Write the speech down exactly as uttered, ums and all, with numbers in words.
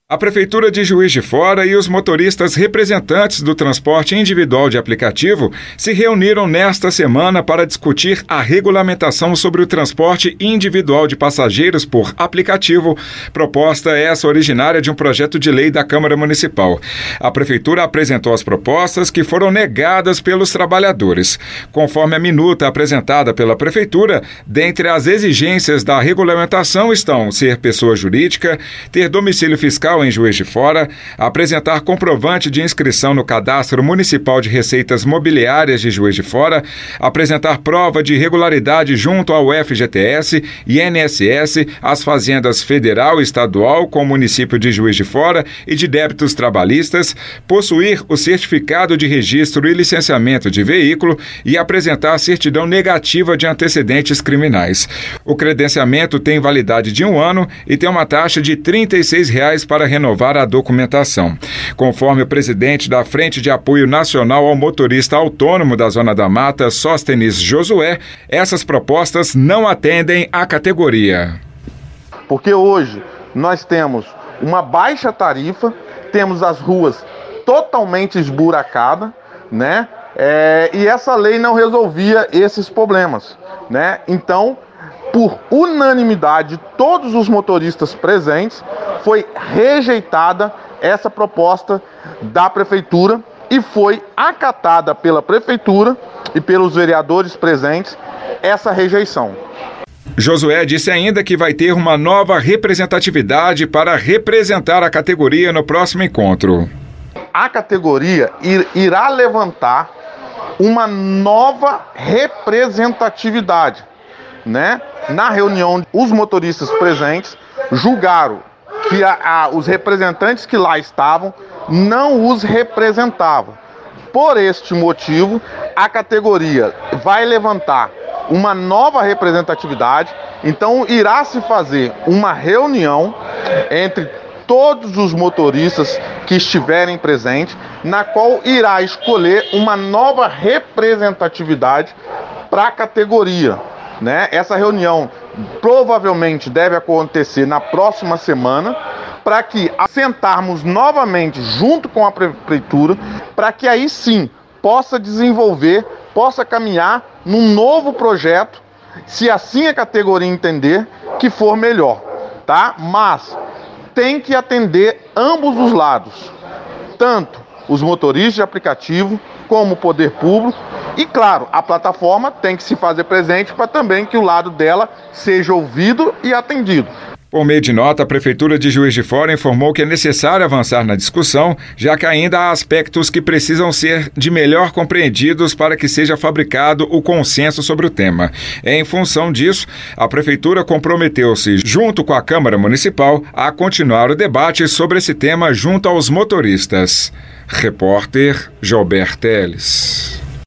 A Prefeitura de Juiz de Fora e os motoristas representantes do transporte individual de aplicativo se reuniram nesta semana para discutir a regulamentação sobre o transporte individual de passageiros por aplicativo, proposta essa originária de um projeto de lei da Câmara Municipal. A Prefeitura apresentou as propostas que foram negadas pelos trabalhadores. Conforme a minuta apresentada pela Prefeitura, dentre as exigências da regulamentação estão ser pessoa jurídica, ter domicílio fiscal em Juiz de Fora, apresentar comprovante de inscrição no Cadastro Municipal de Receitas Mobiliárias de Juiz de Fora, apresentar prova de regularidade junto ao F G T S, I N S S, as fazendas federal e estadual com o município de Juiz de Fora e de débitos trabalhistas, possuir o certificado de registro e licenciamento de veículo e apresentar certidão negativa de antecedentes criminais. O credenciamento tem validade de um ano e tem uma taxa de trinta e seis reais para renovar a documentação. Conforme o presidente da Frente de Apoio Nacional ao Motorista Autônomo da Zona da Mata, Sóstenes Josué, essas propostas não atendem à categoria. Porque hoje nós temos uma baixa tarifa, temos as ruas totalmente esburacadas, né? É, e essa lei não resolvia esses problemas, né? Então, por unanimidade de todos os motoristas presentes, foi rejeitada essa proposta da Prefeitura e foi acatada pela Prefeitura e pelos vereadores presentes essa rejeição. Josué disse ainda que vai ter uma nova representatividade para representar a categoria no próximo encontro. A categoria irá levantar uma nova representatividade, né? Na reunião, os motoristas presentes julgaram que a, a, os representantes que lá estavam não os representavam. Por este motivo, a categoria vai levantar uma nova representatividade, então irá se fazer uma reunião entre todos os motoristas que estiverem presentes, na qual irá escolher uma nova representatividade para a categoria, né? Essa reunião provavelmente deve acontecer na próxima semana, para que assentarmos novamente junto com a Prefeitura, para que aí sim possa desenvolver, possa caminhar num novo projeto, se assim a categoria entender que for melhor, tá? Mas tem que atender ambos os lados, tanto os motoristas de aplicativo como o poder público e, claro, a plataforma tem que se fazer presente para também que o lado dela seja ouvido e atendido. Por meio de nota, a Prefeitura de Juiz de Fora informou que é necessário avançar na discussão, já que ainda há aspectos que precisam ser de melhor compreendidos para que seja fabricado o consenso sobre o tema. Em função disso, a Prefeitura comprometeu-se, junto com a Câmara Municipal, a continuar o debate sobre esse tema junto aos motoristas. Repórter Gilberto Teles.